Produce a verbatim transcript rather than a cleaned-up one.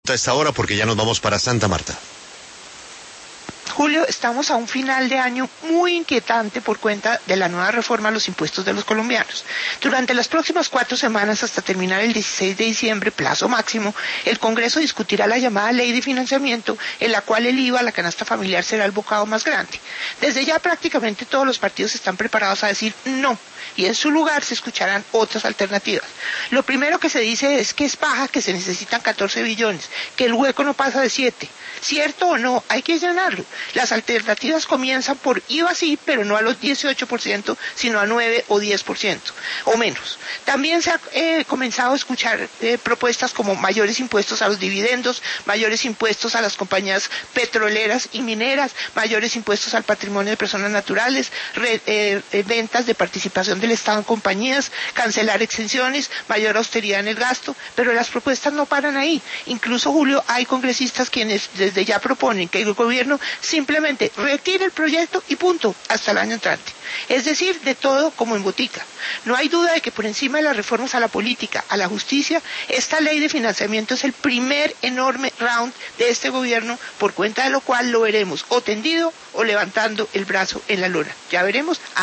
A esta hora porque ya nos vamos para Santa Marta. Julio, estamos a un final de año muy inquietante por cuenta de la nueva reforma a los impuestos de los colombianos. Durante las próximas cuatro semanas, hasta terminar el dieciséis de diciembre, plazo máximo, el Congreso discutirá la llamada ley de financiamiento, en la cual el I V A a la canasta familiar será el bocado más grande. Desde ya prácticamente todos los partidos están preparados a decir no, y en su lugar se escucharán otras alternativas. Lo primero que se dice es que es paja, que se necesitan catorce billones, que el hueco no pasa de siete. ¿Cierto o no? Hay que llenarlo. Las alternativas comienzan por I V A sí, pero no a los dieciocho por ciento, sino a nueve o diez por ciento, o menos. También se ha eh, comenzado a escuchar eh, propuestas como mayores impuestos a los dividendos, mayores impuestos a las compañías petroleras y mineras, mayores impuestos al patrimonio de personas naturales, re, eh, eh, ventas de participación del Estado en compañías, cancelar exenciones, mayor austeridad en el gasto, pero las propuestas no paran ahí. Incluso, Julio, hay congresistas quienes desde ya proponen que el gobierno simplemente retire el proyecto y punto, hasta el año entrante. Es decir, de todo como en botica. No hay duda de que por encima de las reformas a la política, a la justicia, esta ley de financiamiento es el primer enorme round de este gobierno, por cuenta de lo cual lo veremos o tendido o levantando el brazo en la lona. Ya veremos.